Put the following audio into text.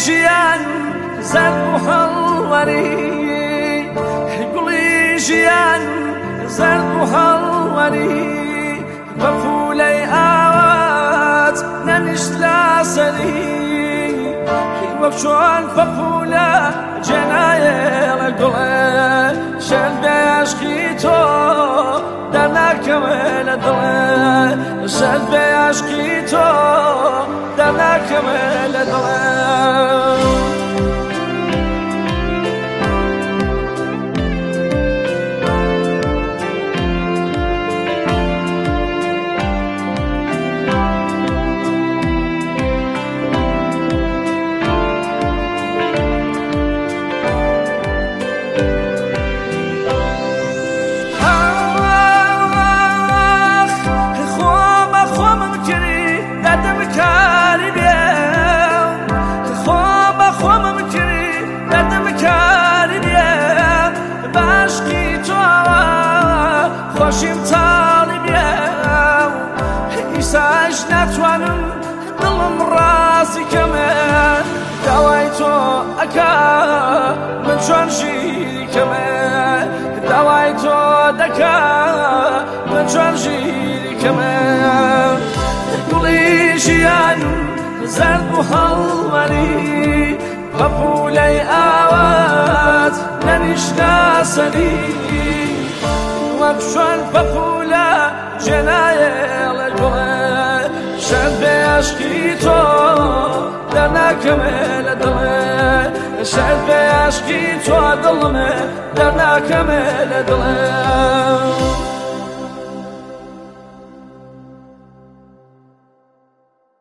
ژیان زەرد و هەڵوەری گوڵی ژیان زەرد و هەڵوەری بە پولەی ئاوات نەنیشت لا سەری وەک چۆن پەپولە جێنایە لە گوڵێ شەر بێ عەشقی تۆ دەرناکەوێ لە دڵێ شەر بێ عەشقی تۆ دەرناکەوێ لە دڵێ خۆشیم تاڵی بێ ئیساش ناتوانم دڵم ڕاستی کەمێ داوای تۆ ئەکا من چۆن ژیری کەمێ داوای تۆ دەکا من چۆن ژیری کەمێ گوڵی ژیان زەرد و هەڵوەری بە پولەی ئاوات نەنیشنا سەری وەک چۆن پەپولە جێنایە لە گوڵێ شەر بێ عەشقی تۆ دەرناکەمێ لە دڵێ شەر بێ عەشقی تۆ دڵمێ دەرناکەمێ لە دڵێ